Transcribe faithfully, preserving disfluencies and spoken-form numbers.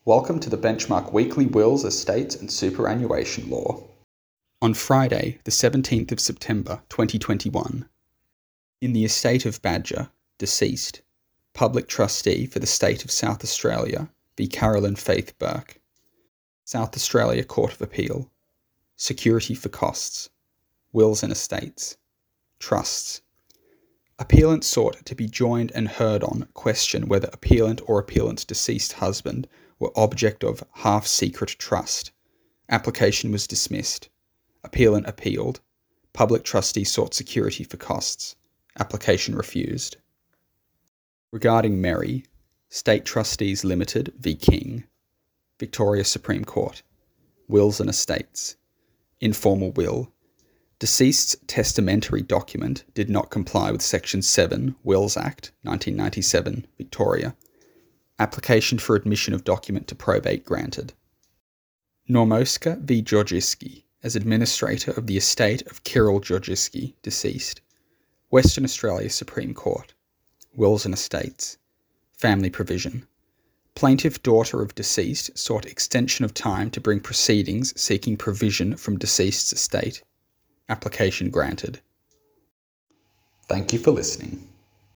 Welcome to the Benchmark Weekly Wills, Estates and Superannuation Law. On Friday, the seventeenth of September twenty twenty-one, in the estate of Badger, deceased, Public Trustee for the State of South Australia v Carolyn Faith Burke, South Australia Court of Appeal, Security for Costs, Wills and Estates, Trusts. Appellant sought to be joined and heard on question whether appellant or appellant's deceased husband were object of half-secret trust. Application was dismissed. Appellant appealed. Public trustee sought security for costs. Application refused. Regarding Mary, State Trustees Limited v King, Victoria Supreme Court, Wills and Estates, Informal Will. Deceased's testamentary document did not comply with Section seven, Wills Act, nineteen ninety-seven, Victoria. Application for admission of document to probate granted. Normoska v Georgiski, as Administrator of the estate of Kirill Georgiski, deceased. Western Australia Supreme Court. Wills and Estates. Family Provision. Plaintiff daughter of deceased sought extension of time to bring proceedings seeking provision from deceased's estate. Application granted. Thank you for listening.